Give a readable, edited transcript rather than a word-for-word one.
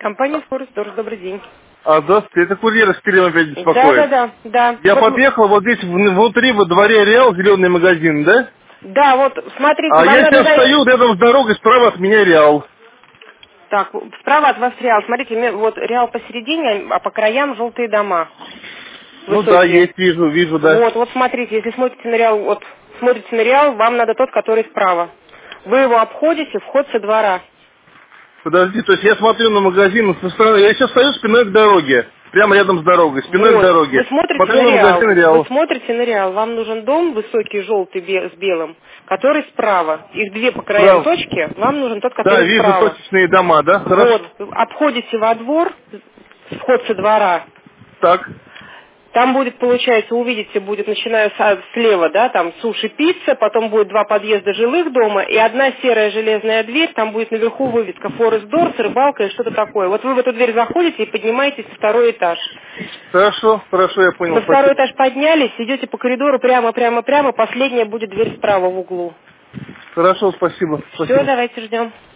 Компания Форестдорс, добрый день. Здравствуйте, это курьер из Пермь опять беспокоит. Да. Я Вот, подъехал, вот здесь внутри во дворе Реал, зеленый магазин, да? да, вот, смотрите, А вам я надо сейчас дойти... стою рядом с дорогой, справа от меня Реал. Так, справа от вас Реал. Смотрите, вот Реал посередине, а по краям желтые дома. Ну да, Высокие. есть, вижу, да. Вот смотрите, если смотрите на Реал, вам надо тот, который справа. Вы его обходите, вход со двора. Подожди, то есть я смотрю на магазин со стороны, я сейчас стою спиной к дороге, прямо рядом с дорогой, спиной к Вот, вы дороге. смотрите Смотрю на на Реал. магазин Вы Реал. смотрите на Реал. Вам нужен дом высокий, желтый, с белым, который справа. Их две по краям Справа. точки. Вам нужен тот, Да, который вижу справа. точечные дома, да? Вот, Хорошо. обходите во двор, вход со двора. Так, Там будет, получается, увидите, будет, начиная слева, да, там суши-пицца, потом будет два подъезда жилых дома и одна серая железная дверь, там будет наверху вывеска Форестдорс, рыбалка и что-то такое. Вот вы в эту дверь заходите и поднимаетесь на второй этаж. хорошо, я понял, На второй спасибо. этаж поднялись, идете по коридору прямо, последняя будет дверь справа в углу. Хорошо, спасибо. Все, давайте ждем.